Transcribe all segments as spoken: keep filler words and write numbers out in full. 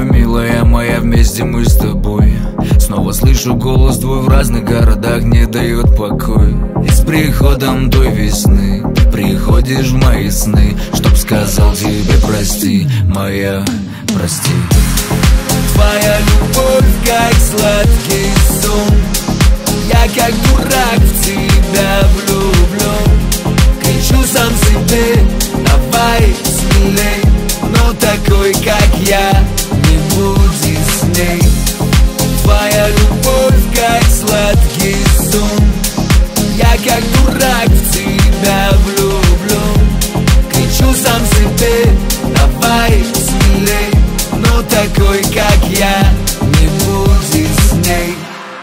домой, милая моя, вместе мы с тобой. Снова слышу голос твой в разных городах, не дает покой. И с приходом той весны ты приходишь в мои сны, чтоб сказал тебе прости, моя, прости. Твоя любовь как сладкий сон, я как дурак в тебя влюблен. Кричу сам себе, давай смелей, но такой, как я, не будет с ней. Твоя любовь как сладкий сон, я как дурак в тебя влюблен. Кричу сам себе, давай смелей, но такой, как я, не будет с ней.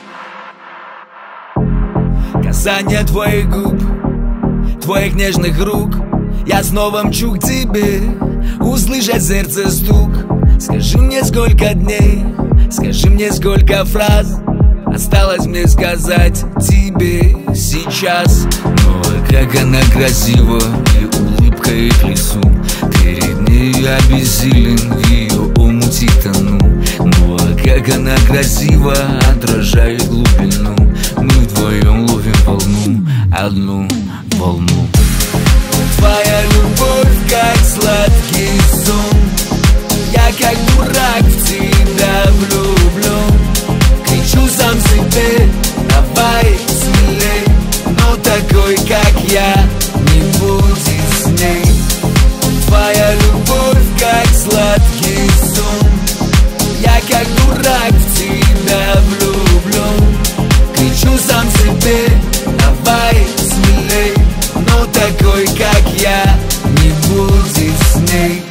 Касание твоих губ, твоих нежных рук, я снова мчу к тебе, услышать сердце стук. Скажи мне, сколько дней, скажи мне, сколько фраз осталось мне сказать тебе сейчас. Ну а как она красива, и улыбка их лицу, перед ней я бессилен, в ее омуте тону. Ну а как она красива, отражает глубину, мы вдвоем ловим волну, одну волну. Твоя любовь как сладкий сон, я как дурак в тебя влюблен. Кричу сам себе, давай смелей, но такой, как я, не будет с ней. Твоя любовь как сладкий сон, я как дурак в тебя влюблен. Кричу сам себе, давай смелей, но такой, как я, не будет с ней.